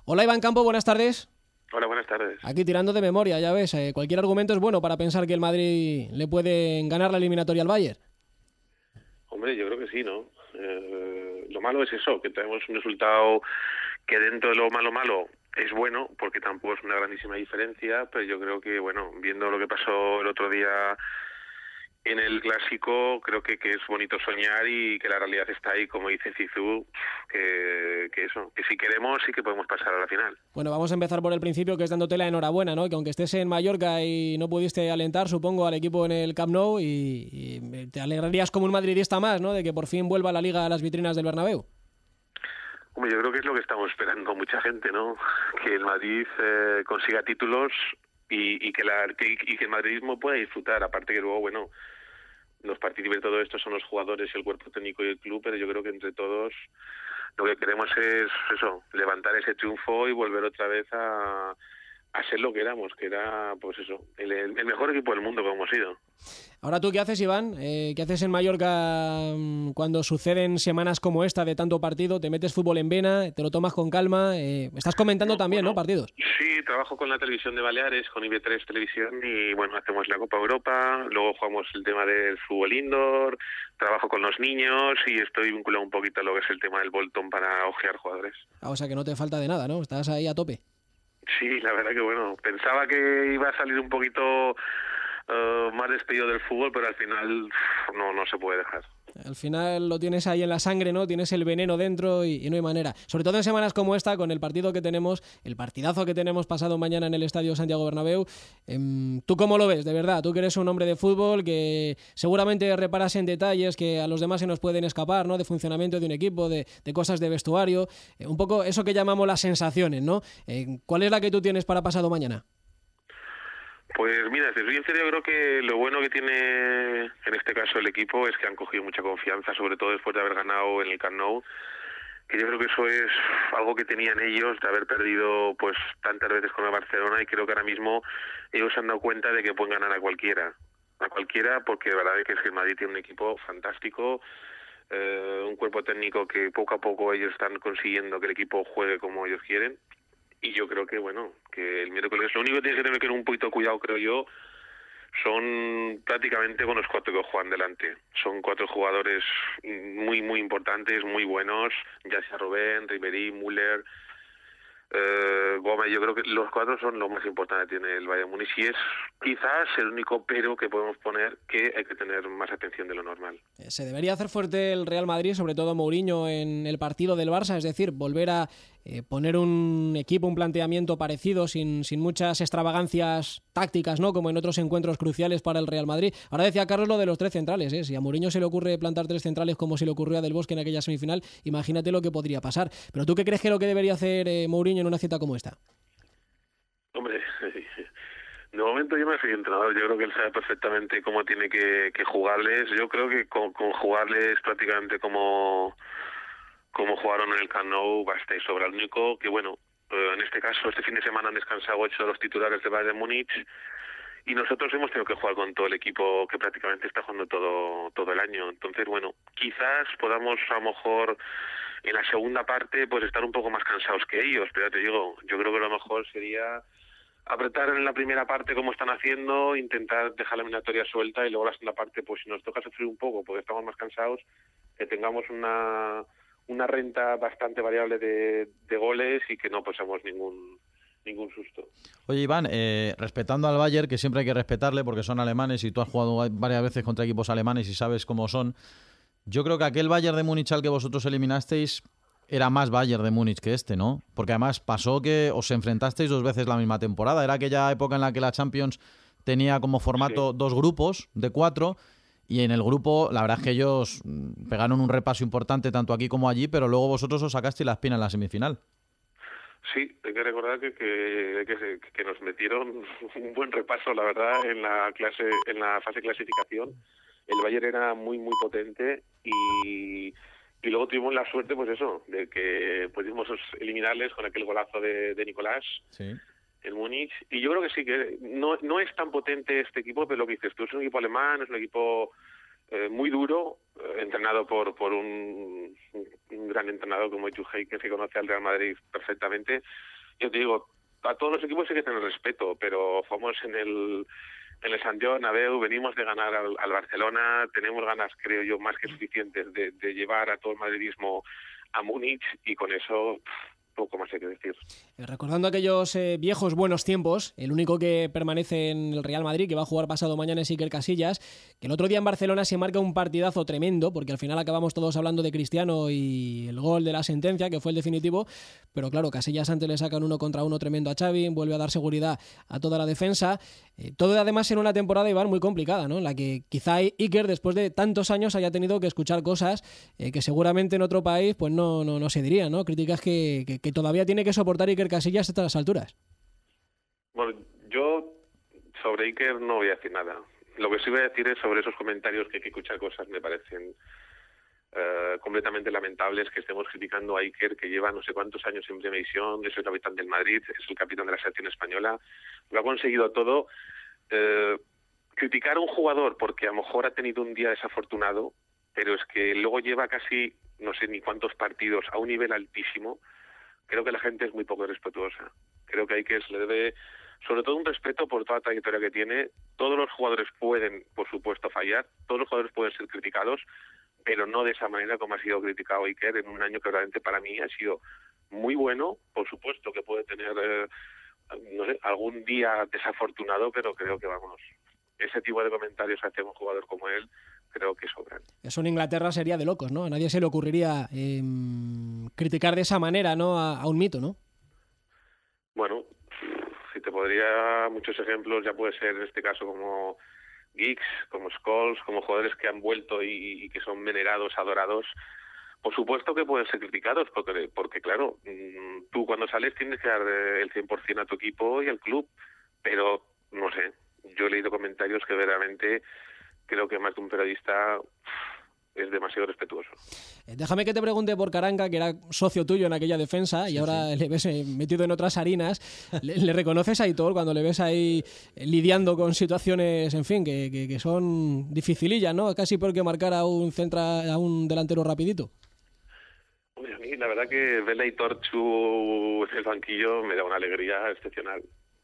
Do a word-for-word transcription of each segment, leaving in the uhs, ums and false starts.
Hola Iván Campo, buenas tardes. Hola, buenas tardes. Aquí tirando de memoria, ya ves, eh, cualquier argumento es bueno para pensar que el Madrid le puede ganar la eliminatoria al Bayern. Hombre, yo creo que sí, ¿no? Eh, lo malo es eso, que tenemos un resultado que dentro de lo malo malo es bueno, porque tampoco es una grandísima diferencia, pero yo creo que, bueno, viendo lo que pasó el otro día en el Clásico, creo que, que es bonito soñar y que la realidad está ahí, como dice Zizou, que, que eso, que si queremos sí que podemos pasar a la final. Bueno, vamos a empezar por el principio, que es dándote la enhorabuena, ¿no? Que aunque estés en Mallorca y no pudiste alentar, supongo, al equipo en el Camp Nou, y, y te alegrarías como un madridista más, ¿no? De que por fin vuelva la Liga a las vitrinas del Bernabéu. Hombre, yo creo que es lo que estamos esperando mucha gente, ¿no? Que el Madrid eh, consiga títulos y, y, que la, que, y que el madridismo pueda disfrutar, aparte que luego, bueno, los partícipes de todo esto son los jugadores, el cuerpo técnico y el club, pero yo creo que entre todos lo que queremos es eso, levantar ese triunfo y volver otra vez a, a ser lo que éramos, que era, pues eso, el, el mejor equipo del mundo como hemos sido. Ahora, ¿tú qué haces, Iván? Eh, ¿Qué haces en Mallorca cuando suceden semanas como esta de tanto partido? ¿Te metes fútbol en vena? ¿Te lo tomas con calma? Eh, estás comentando no, también, bueno, ¿no? Partidos. Sí, trabajo con la televisión de Baleares, con I B tres Televisión, y bueno, hacemos la Copa Europa, luego jugamos el tema del fútbol indoor, trabajo con los niños y estoy vinculado un poquito a lo que es el tema del Bolton para ojear jugadores. Ah, o sea que no te falta de nada, ¿no? Estás ahí a tope. Sí, la verdad que bueno, pensaba que iba a salir un poquito uh, más despedido del fútbol, pero al final no, no se puede dejar. Al final lo tienes ahí en la sangre, ¿no? Tienes el veneno dentro y, y no hay manera. Sobre todo en semanas como esta, con el partido que tenemos, el partidazo que tenemos pasado mañana en el Estadio Santiago Bernabéu. Eh, ¿Tú cómo lo ves, de verdad? Tú que eres un hombre de fútbol, que seguramente reparas en detalles que a los demás se nos pueden escapar, ¿no? De funcionamiento de un equipo, de, de cosas de vestuario. Eh, un poco eso que llamamos las sensaciones, ¿no? Eh, ¿Cuál es la que tú tienes para pasado mañana? Pues mira, te soy sincero, yo creo que lo bueno que tiene en este caso el equipo es que han cogido mucha confianza, sobre todo después de haber ganado en el Camp Nou, que yo creo que eso es algo que tenían ellos de haber perdido pues tantas veces con el Barcelona, y creo que ahora mismo ellos se han dado cuenta de que pueden ganar a cualquiera, a cualquiera, porque la verdad es que, es que el Madrid tiene un equipo fantástico, eh, un cuerpo técnico que poco a poco ellos están consiguiendo que el equipo juegue como ellos quieren. Y yo creo que, bueno, que el miércoles lo único que tienes que tener que tener un poquito de cuidado, creo yo, son prácticamente con los cuatro que juegan delante. Son cuatro jugadores muy, muy importantes, muy buenos, ya sea Robben, Ribéry, Müller, eh, Gómez. Yo creo que los cuatro son lo más importante que tiene el Bayern Múnich, y es quizás el único pero que podemos poner, que hay que tener más atención de lo normal. Se debería hacer fuerte el Real Madrid, sobre todo Mourinho, en el partido del Barça, es decir, volver a eh, poner un equipo, un planteamiento parecido, sin, sin muchas extravagancias tácticas, ¿no? Como en otros encuentros cruciales para el Real Madrid. Ahora decía Carlos lo de los tres centrales, ¿eh? Si a Mourinho se le ocurre plantar tres centrales como se le ocurrió a Del Bosque en aquella semifinal, imagínate lo que podría pasar. Pero ¿tú qué crees que es lo que debería hacer eh, Mourinho en una cita como esta? Hombre, de momento yo me soy entrenador, yo creo que él sabe perfectamente cómo tiene que, que jugarles. Yo creo que con, con jugarles prácticamente como, como jugaron en el Camp Nou basta y sobra. El único que, bueno, eh, en este caso, este fin de semana han descansado ocho de los titulares de Bayern Múnich, y nosotros hemos tenido que jugar con todo el equipo que prácticamente está jugando todo todo el año. Entonces, bueno, quizás podamos a lo mejor en la segunda parte pues estar un poco más cansados que ellos, pero ya te digo, yo creo que lo mejor sería apretar en la primera parte como están haciendo, intentar dejar la eliminatoria suelta, y luego la segunda parte, pues si nos toca sufrir un poco porque estamos más cansados, que tengamos una una renta bastante variable de, de goles y que no pasemos ningún ningún susto. Oye, Iván, eh, respetando al Bayern, que siempre hay que respetarle porque son alemanes y tú has jugado varias veces contra equipos alemanes y sabes cómo son, yo creo que aquel Bayern de Múnich al que vosotros eliminasteis era más Bayern de Múnich que este, ¿no? Porque además pasó que os enfrentasteis dos veces la misma temporada. Era aquella época en la que la Champions tenía como formato sí. dos grupos de cuatro, y en el grupo la verdad es que ellos pegaron un repaso importante tanto aquí como allí, pero luego vosotros os sacasteis la espina en la semifinal. Sí, hay que recordar que, que, que, que nos metieron un buen repaso, la verdad, en la clase, en la fase de clasificación. El Bayern era muy, muy potente, y, y luego tuvimos la suerte, pues eso, de que pudimos eliminarles con aquel golazo de, de Nicolás, sí, en Múnich. Y yo creo que sí, que no, no es tan potente este equipo, pero lo que dices tú, es un equipo alemán, es un equipo eh, muy duro, eh, entrenado por por un, un gran entrenador como Juhey, que se conoce al Real Madrid perfectamente. yo te digo, a todos los equipos hay que tener respeto, pero jugamos en el en el Santiago Bernabéu, venimos de ganar al, al Barcelona, tenemos ganas, creo yo, más que suficientes de, de llevar a todo el madridismo a Múnich, y con eso poco más hay que decir. Recordando aquellos eh, viejos buenos tiempos, el único que permanece en el Real Madrid, que va a jugar pasado mañana, es Iker Casillas, que el otro día en Barcelona se marca un partidazo tremendo, porque al final acabamos todos hablando de Cristiano y el gol de la sentencia, que fue el definitivo, pero claro, Casillas antes le sacan uno contra uno tremendo a Xavi, vuelve a dar seguridad a toda la defensa, eh, todo además en una temporada, Iván, muy complicada, ¿no? En la que quizá Iker, después de tantos años, haya tenido que escuchar cosas eh, que seguramente en otro país pues no, no, no se dirían, ¿no? Críticas que, que, que todavía tiene que soportar Iker Casillas a estas alturas. Bueno, yo sobre Iker no voy a decir nada. Lo que sí voy a decir es sobre esos comentarios que hay que escuchar cosas me parecen uh, completamente lamentables, que estemos criticando a Iker, que lleva no sé cuántos años en primera división, es el capitán del Madrid, es el capitán de la selección española, lo ha conseguido todo. Uh, criticar a un jugador porque a lo mejor ha tenido un día desafortunado, pero es que luego lleva casi no sé ni cuántos partidos a un nivel altísimo. Creo que la gente es muy poco respetuosa. Creo que hay que se le debe, sobre todo, un respeto por toda la trayectoria que tiene. Todos los jugadores pueden, por supuesto, fallar. Todos los jugadores pueden ser criticados, pero no de esa manera como ha sido criticado Iker en un año que realmente para mí ha sido muy bueno. Por supuesto que puede tener eh, no sé, algún día desafortunado, pero creo que, vamos, ese tipo de comentarios hacia un jugador como él creo que sobran. Eso en Inglaterra sería de locos, ¿no? A nadie se le ocurriría eh, criticar de esa manera, ¿no? A, a un mito, ¿no? Bueno, si te podría muchos ejemplos, ya puede ser en este caso como Giggs, como Scholes, como jugadores que han vuelto y, y que son venerados, adorados. Por supuesto que pueden ser criticados, porque, porque claro, tú cuando sales tienes que dar el cien por ciento a tu equipo y al club, pero no sé, yo he leído comentarios que verdaderamente creo que más de un periodista es demasiado respetuoso. Déjame que te pregunte por Karanka, que era socio tuyo en aquella defensa, y sí, ahora sí. Le ves metido en otras harinas. ¿Le, le reconoces a Aitor cuando le ves ahí lidiando con situaciones, en fin, que, que, que son dificilillas, ¿no? Casi por que marcar a un centra, a un delantero rapidito. Hombre, a mí la verdad que ver a Aitor Chu en el banquillo me da una alegría excepcional.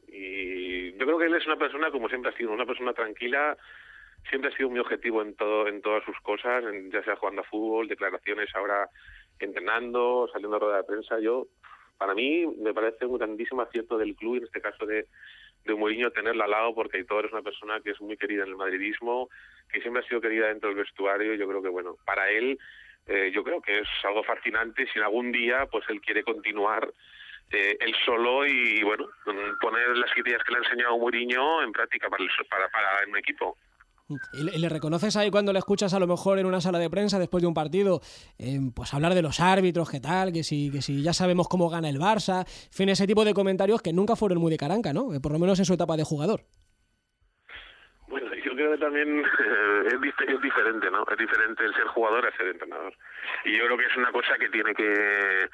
Y yo creo que él es una persona, como siempre ha sido, una persona tranquila. Siempre ha sido mi objetivo en todo, en todas sus cosas, en, ya sea jugando a fútbol, declaraciones, ahora entrenando, saliendo a rueda de prensa. Yo, para mí, me parece un grandísimo acierto del club, en este caso de, de Mourinho, tenerla al lado, porque Aitor es una persona que es muy querida en el madridismo, que siempre ha sido querida dentro del vestuario. Yo creo que, bueno, para él, eh, yo creo que es algo fascinante. Si en algún día, pues él quiere continuar eh, él solo y, bueno, poner las ideas que le ha enseñado Mourinho en práctica para, el, para, para un equipo. ¿Y le reconoces ahí cuando le escuchas a lo mejor en una sala de prensa después de un partido eh, pues hablar de los árbitros, qué tal, que si, que si ya sabemos cómo gana el Barça, en fin, ese tipo de comentarios que nunca fueron muy de Karanka, ¿no? Por lo menos en su etapa de jugador. Bueno, yo creo que también eh, es, es diferente, ¿no? Es diferente el ser jugador a ser entrenador. Y yo creo que es una cosa que tiene que,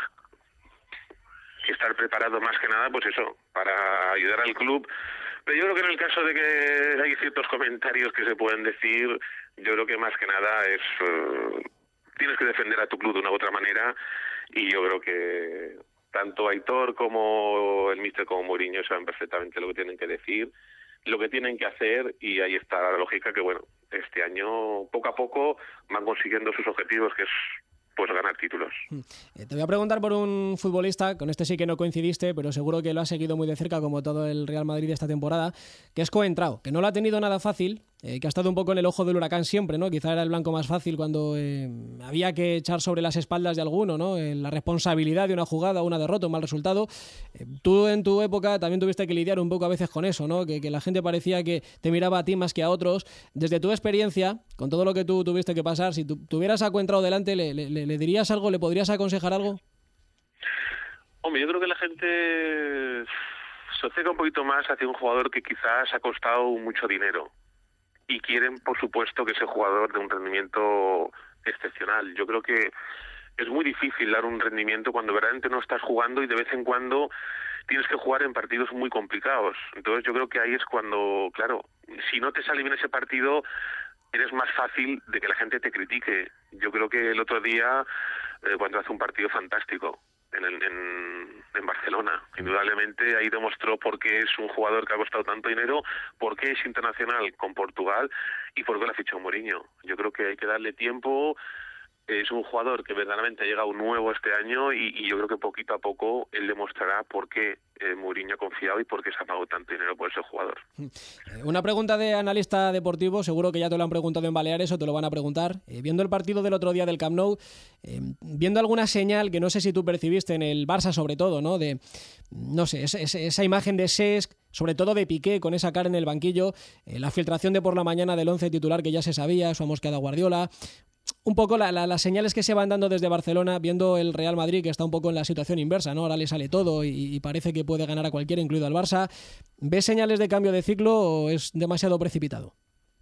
que estar preparado más que nada, pues eso, para ayudar al club. Pero yo creo que en el caso de que hay ciertos comentarios que se pueden decir, yo creo que más que nada es uh, tienes que defender a tu club de una u otra manera, y yo creo que tanto Aitor como el míster como Mourinho saben perfectamente lo que tienen que decir, lo que tienen que hacer, y ahí está la lógica que, bueno, este año poco a poco van consiguiendo sus objetivos, que es pues ganar títulos. Te voy a preguntar por un futbolista, con este sí que no coincidiste, pero seguro que lo has seguido muy de cerca, como todo el Real Madrid esta temporada, que es Coentrao, que no lo ha tenido nada fácil, eh, que ha estado un poco en el ojo del huracán siempre, ¿no? Quizá era el blanco más fácil cuando eh, había que echar sobre las espaldas de alguno, ¿no? Eh, la responsabilidad de una jugada, una derrota, un mal resultado. Eh, tú en tu época también tuviste que lidiar un poco a veces con eso, ¿no? Que, que la gente parecía que te miraba a ti más que a otros. Desde tu experiencia, con todo lo que tú tuviste que pasar, si tu, tuvieras a Coentrao delante, le, le, le dirías algo, le podrías aconsejar algo. Hombre, yo creo que la gente se acerca un poquito más hacia un jugador que quizás ha costado mucho dinero y quieren, por supuesto, que ese jugador dé un rendimiento excepcional. Yo creo que es muy difícil dar un rendimiento cuando verdaderamente no estás jugando y de vez en cuando tienes que jugar en partidos muy complicados. Entonces yo creo que ahí es cuando, claro, si no te sale bien ese partido, eres más fácil de que la gente te critique. Yo creo que el otro día, eh, cuando hace un partido fantástico, en, el, en, en Barcelona. Indudablemente ahí demostró por qué es un jugador que ha costado tanto dinero, por qué es internacional con Portugal y por qué lo ha fichado Mourinho. Yo creo que hay que darle tiempo. Es un jugador que verdaderamente ha llegado nuevo este año y, y yo creo que poquito a poco él demostrará por qué eh, Mourinho ha confiado y por qué se ha pagado tanto dinero por ese jugador. Una pregunta de analista deportivo, seguro que ya te lo han preguntado en Baleares o te lo van a preguntar. Eh, viendo el partido del otro día del Camp Nou, eh, viendo alguna señal que no sé si tú percibiste en el Barça sobre todo, ¿no? De, no sé, esa, esa imagen de Cesc, sobre todo de Piqué con esa cara en el banquillo, eh, la filtración de por la mañana del once titular que ya se sabía, su amosqueada Guardiola. Un poco la, la, las señales que se van dando desde Barcelona, viendo el Real Madrid que está un poco en la situación inversa, ¿no? Ahora le sale todo y, y parece que puede ganar a cualquiera, incluido al Barça. ¿Ves señales de cambio de ciclo o es demasiado precipitado?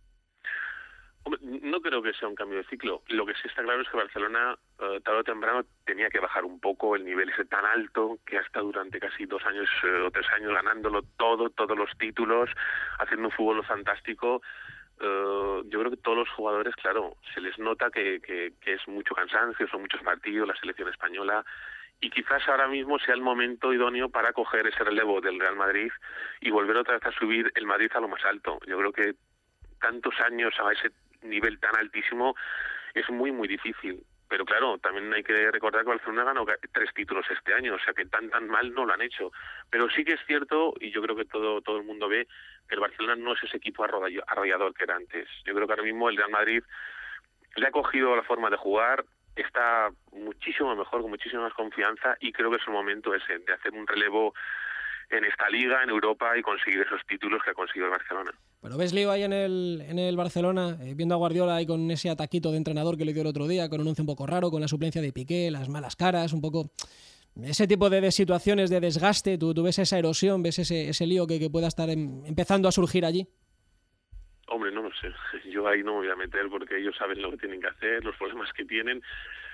Hombre, no creo que sea un cambio de ciclo. Lo que sí está claro es que Barcelona, eh, tarde o temprano, tenía que bajar un poco el nivel ese tan alto que ha estado durante casi dos años eh, o tres años ganándolo todo, todos los títulos, haciendo un fútbol fantástico. Uh, yo creo que todos los jugadores, claro, se les nota que, que, que es mucho cansancio, son muchos partidos, la selección española, y quizás ahora mismo sea el momento idóneo para coger ese relevo del Real Madrid y volver otra vez a subir el Madrid a lo más alto. Yo creo que tantos años a ese nivel tan altísimo es muy, muy difícil. Pero claro, también hay que recordar que Barcelona ganó tres títulos este año, o sea que tan tan mal no lo han hecho. Pero sí que es cierto, y yo creo que todo todo el mundo ve, que el Barcelona no es ese equipo arrollador que era antes. Yo creo que ahora mismo el Real Madrid le ha cogido la forma de jugar, está muchísimo mejor, con muchísima más confianza, y creo que es el momento ese, de hacer un relevo en esta liga, en Europa, y conseguir esos títulos que ha conseguido el Barcelona. Pero ves lío ahí en el, en el Barcelona, eh, viendo a Guardiola ahí con ese ataquito de entrenador que le dio el otro día, con un once un poco raro, con la suplencia de Piqué, las malas caras, un poco ese tipo de, de situaciones de desgaste. ¿Tú, tú ves esa erosión, ves ese, ese lío que, que pueda estar em, empezando a surgir allí? Hombre, no lo sé. Yo ahí no me voy a meter porque ellos saben lo que tienen que hacer, los problemas que tienen.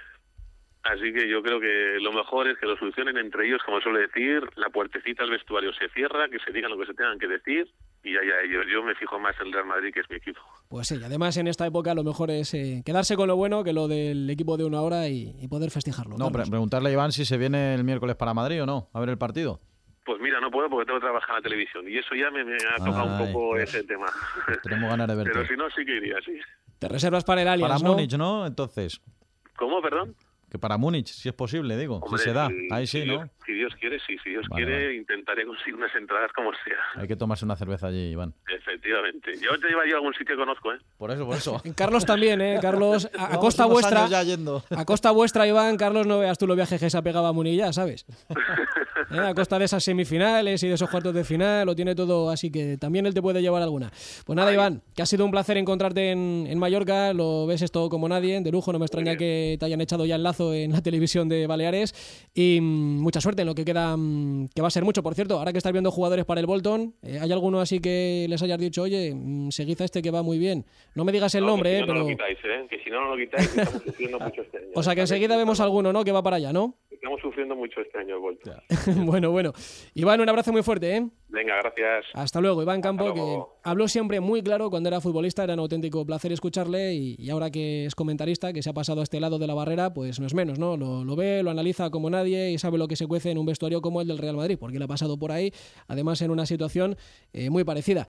Así que yo creo que lo mejor es que lo solucionen entre ellos, como suele decir, la puertecita al vestuario se cierra, que se digan lo que se tengan que decir y ya ya ellos. Yo me fijo más en el Real Madrid, que es mi equipo. Pues sí, además en esta época lo mejor es eh, quedarse con lo bueno, que lo del equipo de una hora y, y poder festejarlo. No, pre- preguntarle a Iván si se viene el miércoles para Madrid o no, a ver el partido. Pues mira, no puedo porque tengo que trabajar en la televisión y eso ya me, me ha tocado Ay, un poco pues, ese tema. Tenemos ganas de verte. Pero si no, sí que iría, sí. Te reservas para el Allianz, Para ¿no? Múnich, ¿no? Entonces. ¿Cómo, perdón? Que para Múnich, si es posible, digo, Hombre, si se da. si, Ahí sí, si ¿no? Dios, si Dios quiere, sí. Si Dios Vale, quiere, vale. intentaré conseguir unas entradas como sea. Hay que tomarse una cerveza allí, Iván. Efectivamente. Yo te llevo yo a algún sitio que conozco, ¿eh? Por eso, por eso. Carlos también, ¿eh? Carlos, a, a Vamos costa unos vuestra, años ya yendo. a costa vuestra, Iván, Carlos, no veas tú los viajes que se ha pegado a Munilla, ¿sabes? ¿Eh? A costa de esas semifinales y de esos cuartos de final, lo tiene todo, así que también él te puede llevar alguna. Pues nada, Ay. Iván, que ha sido un placer encontrarte en, en Mallorca, lo ves esto como nadie, de lujo, no me extraña que te hayan echado ya el lazo en la televisión de Baleares, y mmm, mucha suerte en lo que queda, mmm, que va a ser mucho, por cierto, ahora que estás viendo jugadores para el Bolton, eh, ¿hay alguno así que les hayas dicho, oye, mmm, seguid a este que va muy bien? No me digas el No, nombre, que si eh, no, pero... no lo quitáis, ¿eh? Que si no, no lo quitáis, que estamos sufriendo mucho este año. O sea que enseguida vemos alguno, ¿no? Que va para allá, ¿no? Estamos sufriendo mucho este año el Bolton. Bueno, bueno. Iván, un abrazo muy fuerte, ¿eh? Venga, gracias. Hasta luego, Iván Campo, Hasta que luego. habló siempre muy claro cuando era futbolista, era un auténtico placer escucharle y, y ahora que es comentarista, que se ha pasado a este lado de la barrera, pues no es menos, ¿no? Lo, lo ve, lo analiza como nadie y sabe lo que se cuece en un vestuario como el del Real Madrid, porque le ha pasado por ahí, además en una situación eh, muy parecida.